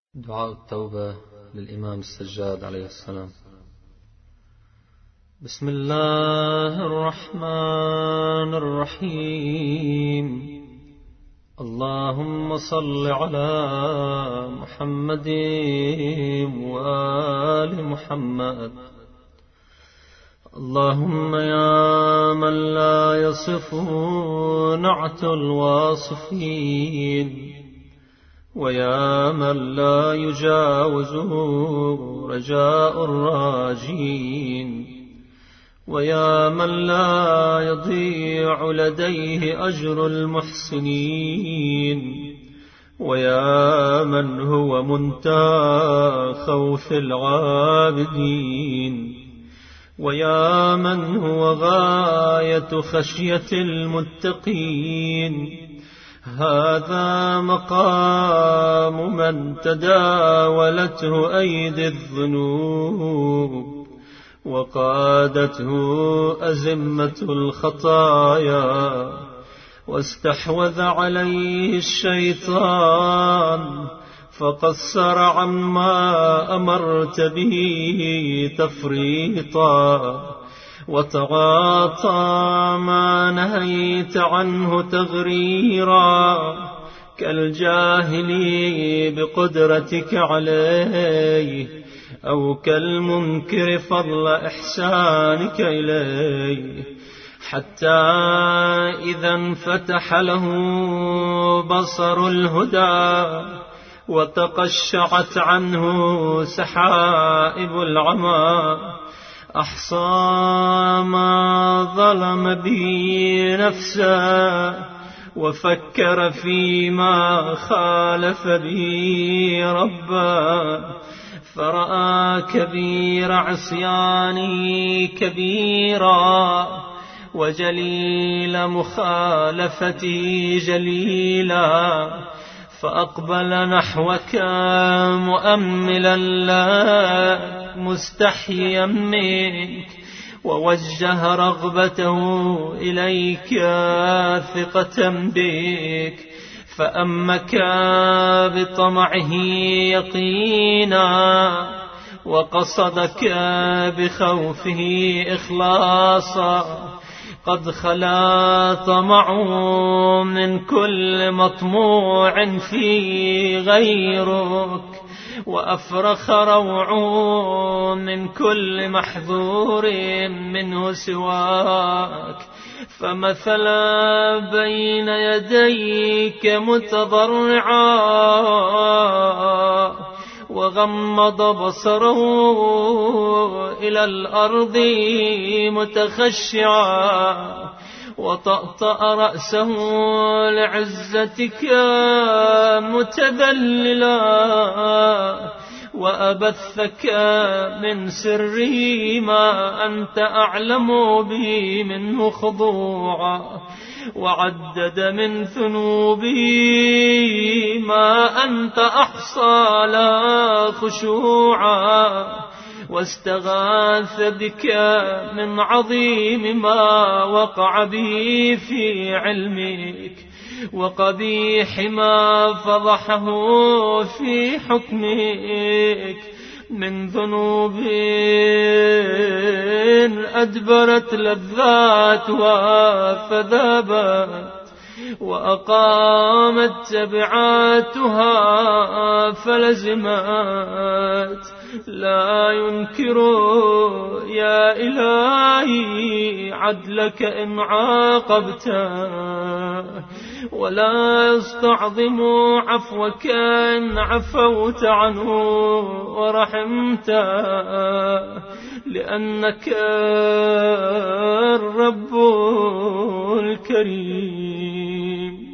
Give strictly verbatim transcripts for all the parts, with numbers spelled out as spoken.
دعاء التوبة للإمام السجاد عليه السلام. بسم الله الرحمن الرحيم. اللهم صل على محمد وآل محمد. اللهم يا من لا يصف نعت الواصفين، ويا من لا يجاوزه رجاء الراجين، ويا من لا يضيع لديه أجر المحسنين، ويا من هو منتهى خوف العابدين، ويا من هو غاية خشية المتقين. هذا مقام من تداولته أيدي الذنوب، وقادته أزمة الخطايا، واستحوذ عليه الشيطان فقصر عما أمرت به تفريطا، وتغاطى ما نهيت عنه تغريرا، كالجاهل بقدرتك عليه، أو كالمنكر فضل إحسانك إليه، حتى إذا انفتح له بصر الهدى وتقشعت عنه سحائب العمى، أحصى ما ظلم به نفسه، وفكر فيما خالف به ربه، فرأى كبير عصيانه كبيرا، وجليل مخالفته جليلا، فأقبل نحوك مؤملا لك مستحيا منك، ووجه رغبته إليك ثقة بك، فأمك بطمعه يقينا، وقصدك بخوفه إخلاصا. قد خلا طمع من كل مطموع في غيرك، وأفرخ روع من كل محذور منه سواك، فمثلا بين يديك متضرعا، وغمض بصره إلى الأرض متخشعا، وطأطأ رأسه لعزتك متذللا، وأبثك من سره ما أنت أعلم به منه خضوعا، وعدد من ذنوبه ما أنت أحصى لا خشوعا، واستغاث بك من عظيم ما وقع به في علمك، وقبيح ما فضحه في حكمك، من ذنوب أدبرت لذاتها فذابت، وأقامت تبعاتها فلزمت. لا ينكر يا إلهي عدلك إن عاقبته، ولا يستعظم عفوك إن عفوت عنه ورحمته، لأنك الرب الكريم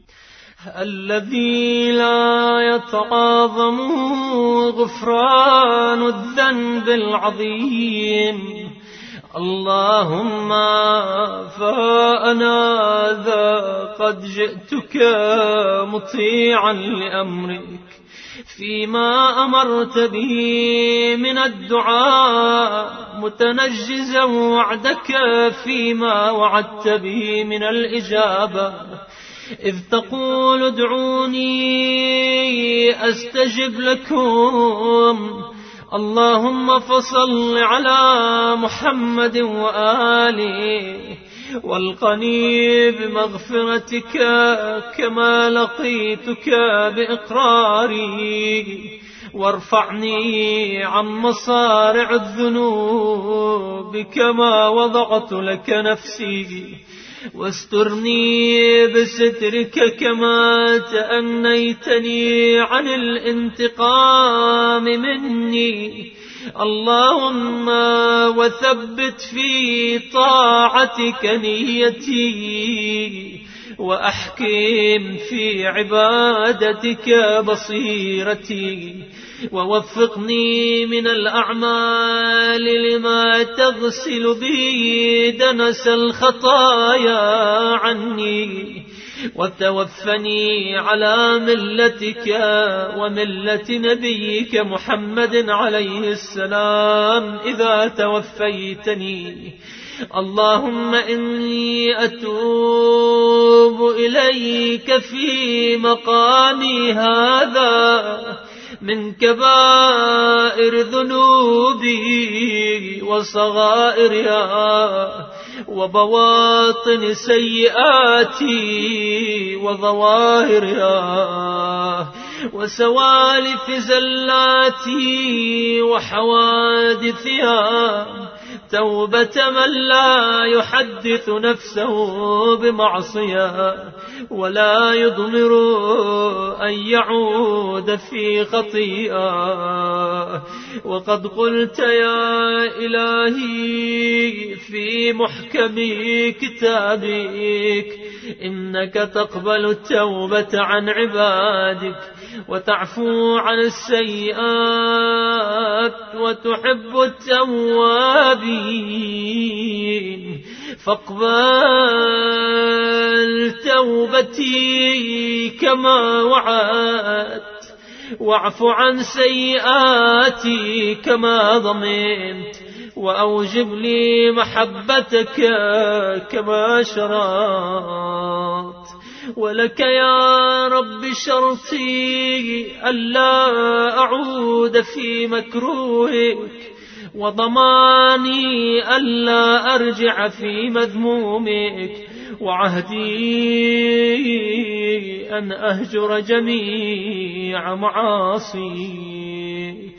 الذي لا يتعاظم غفران الذنب العظيم. اللهم فأنا ذا قد جئتك مطيعا لأمرك فيما أمرت به من الدعاء، متنجزا وعدك فيما وعدت به من الإجابة، إذ تقول ادعوني أستجب لكم. اللهم فصل على محمد وآله والقني بمغفرتك كما لقيتك بإقراري، وارفعني عن مصارع الذنوب كما وضعت لك نفسي، واسترني بسترك كما تأنيتني عن الانتقام مني. اللهم وثبت في طاعتك نيتي، وأحكم في عبادتك بصيرتي، ووفقني من الأعمال لما تغسل به دنس الخطايا عني، وتوفني على ملتك وملة نبيك محمد عليه السلام إذا توفيتني. اللهم إني أتوب إليك في مقامي هذا من كبائر ذنوبي وصغائرها وبواطن سيئاتي وظواهرها وسوالف زلاتي وحوادثها، توبة من لا يحدث نفسه بمعصية ولا يضمر أن يعود في خطيئة. وقد قلت يا إلهي في محكم كتابك إنك تقبل التوبة عن عبادك وتعفو عن السيئات وتحب التوابين، فاقبل توبتي كما وعدت، واعف عن سيئاتي كما ضمنت، وأوجب لي محبتك كما شرعت. ولك يا رب شرطي ألا أعود في مكروهك، وضماني ألا أرجع في مذمومك، وعهدي أن أهجر جميع معاصيك.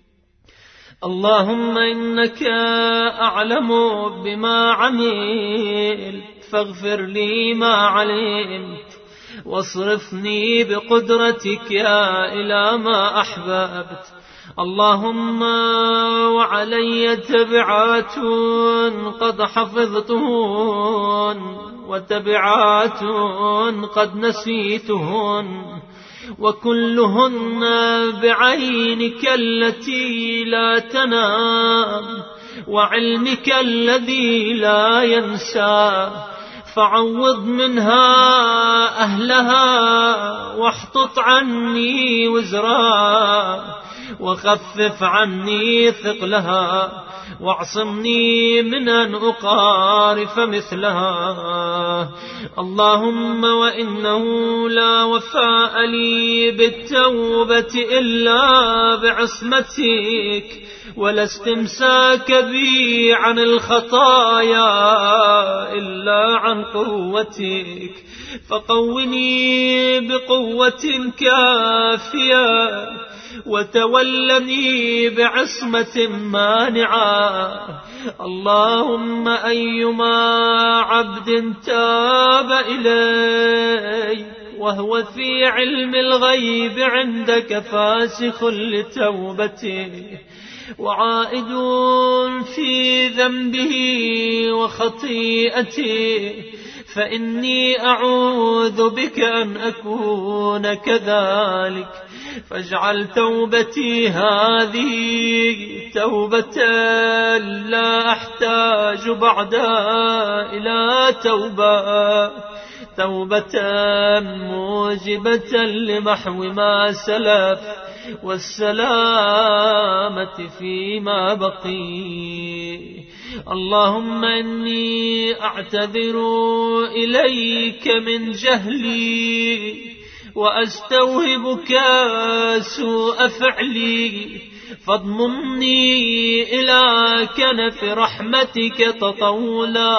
اللهم إنك أعلم بما عملت فاغفر لي ما علمت، واصرفني بقدرتك يا إلى ما أحببت. اللهم وعلي تبعات قد حفظتهن وتبعات قد نسيتهن، وكلهن بعينك التي لا تنام وعلمك الذي لا ينسى، فعوض منها أهلها واحطط عني وزرا، وخفف عني ثقلها، واعصمني من أن أقارف مثلها. اللهم وإنه لا وفاء لي بالتوبة إلا بعصمتك، ولا استمساك بي عن الخطايا إلا عن قوتك، فقوني بقوة كافية، وتولني بعصمة مانعة. اللهم أيما عبد تاب إلي وهو في علم الغيب عندك فاسخ لتوبته، وعائد في ذنبه وخطيئته، فإني أعوذ بك أن أكون كذلك. فاجعل توبتي هذه توبة لا أحتاج بعدها إلى توبة، توبة موجبة لمحو ما سلف والسلامة فيما بقي. اللهم إني أعتذر إليك من جهلي وأستوهبك سوء فعلي، فاضممني إلى كنف رحمتك تطولا،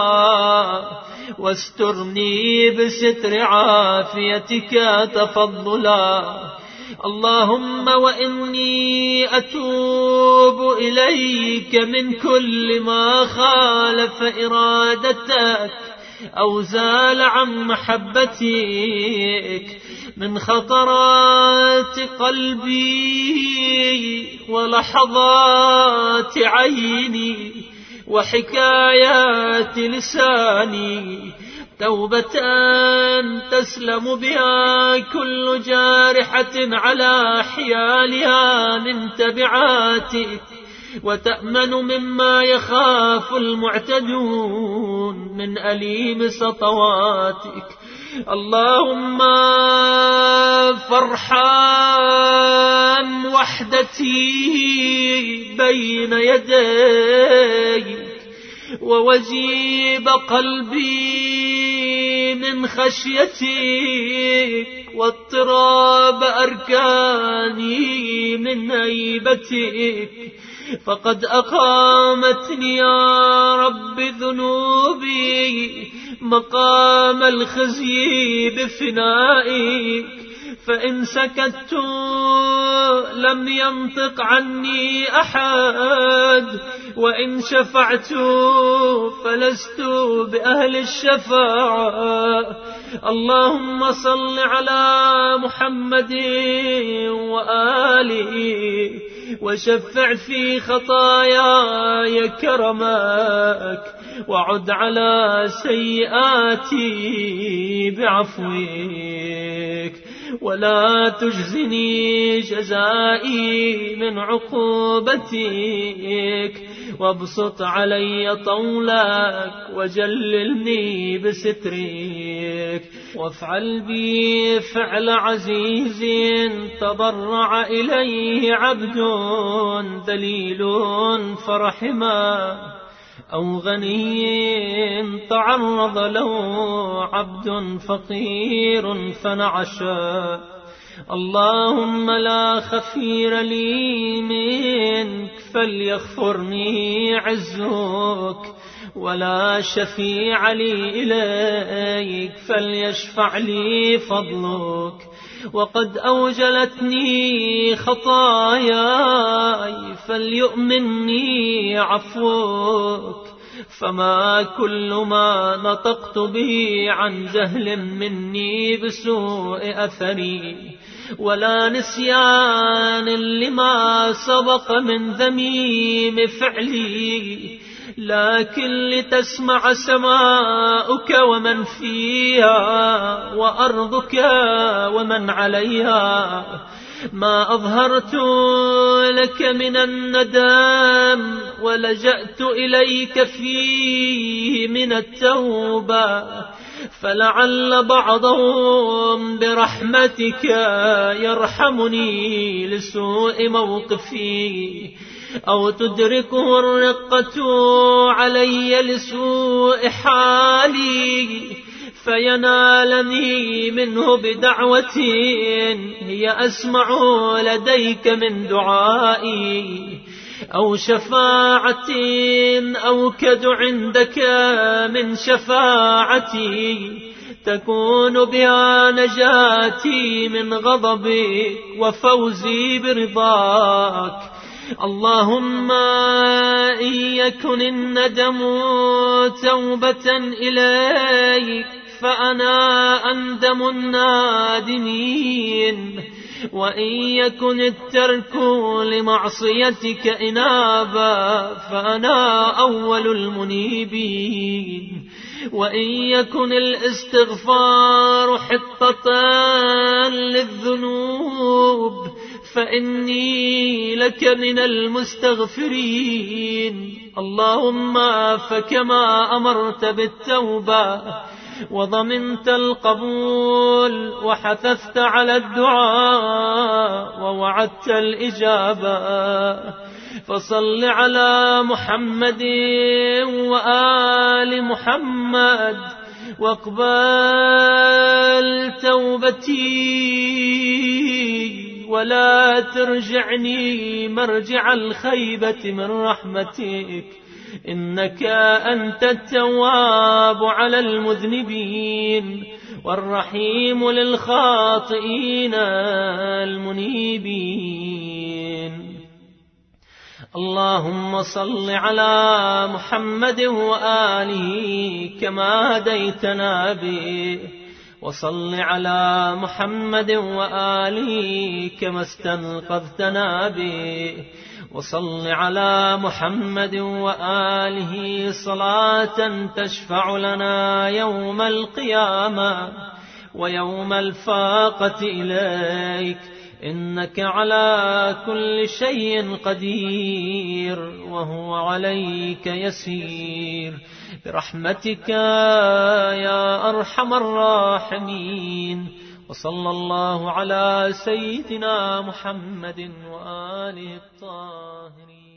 واسترني بستر عافيتك تفضلا. اللهم وإني أتوب إليك من كل ما خالف إرادتك أو زال عن محبتك من خطرات قلبي ولحظات عيني وحكايات لساني، توبة تسلم بها كل جارحة على حيالها من تبعاتك، وتأمن مما يخاف المعتدون من أليم سطواتك. اللهم فارحم وحدتي بين يديك، ووجيب قلبي من خشيتك، واضطراب أركاني من هيبتك، فقد أقامتني يا رب ذنوبي مقام الخزي بفنائك، فإن سكت لم ينطق عني أحد، وإن شفعت فلست بأهل الشفاعة. اللهم صل على محمد وآله وشفع في خطاياي كرمك، وعد على سيئاتي بعفوك، ولا تجزني جزائي من عقوبتك، وابسط علي طولك وجللني بسترك، وافعل بي فعل عزيز تضرع إليه عبد ذليل فرحما، أو غني تعرض له عبد فقير فنعشا. اللهم لا خفير لي منك فليغفرني عزك، ولا شفيع لي إليك فليشفع لي فضلك، وقد أوجلتني خطاياي فليؤمني عفوك، فما كل ما نطقت به عن جهل مني بسوء أثري، ولا نسيان لما سبق من ذميم فعلي، لكن لتسمع سماؤك ومن فيها وأرضك ومن عليها ما أظهرت لك من الندم، ولجأت إليك فيه من التوبة، فلعل بعضهم برحمتك يرحمني لسوء موقفي، أو تدركه الرقة علي لسوء حالي، فينالني منه بدعوة هي أسمع لديك من دعائي، أو شفاعة أوكد عندك من شفاعتي، تكون بها نجاتي من غضبك وفوزي برضاك. اللهم إن يكن الندم توبة إليك فأنا أندم النادمين، وإن يكن الترك لمعصيتك إنابا فأنا أول المنيبين، وإن يكن الاستغفار حطة للذنوب فإني لك من المستغفرين. اللهم فكما أمرت بالتوبة وضمنت القبول وحثثت على الدعاء ووعدت الإجابة، فصل على محمد وآل محمد واقبل توبتي ولا ترجعني مرجع الخيبة من رحمتك، إنك أنت التواب على المذنبين والرحيم للخاطئين المنيبين. اللهم صل على محمد وآله كما هديتنا به، وصل على محمد وآله كما استنقذتنا به، وصل على محمد وآله صلاة تشفع لنا يوم القيامة ويوم الفاقة إليك، إنك على كل شيء قدير وهو عليك يسير، برحمتك يا أرحم الراحمين. وصلى الله على سيدنا محمد وآله الطاهرين.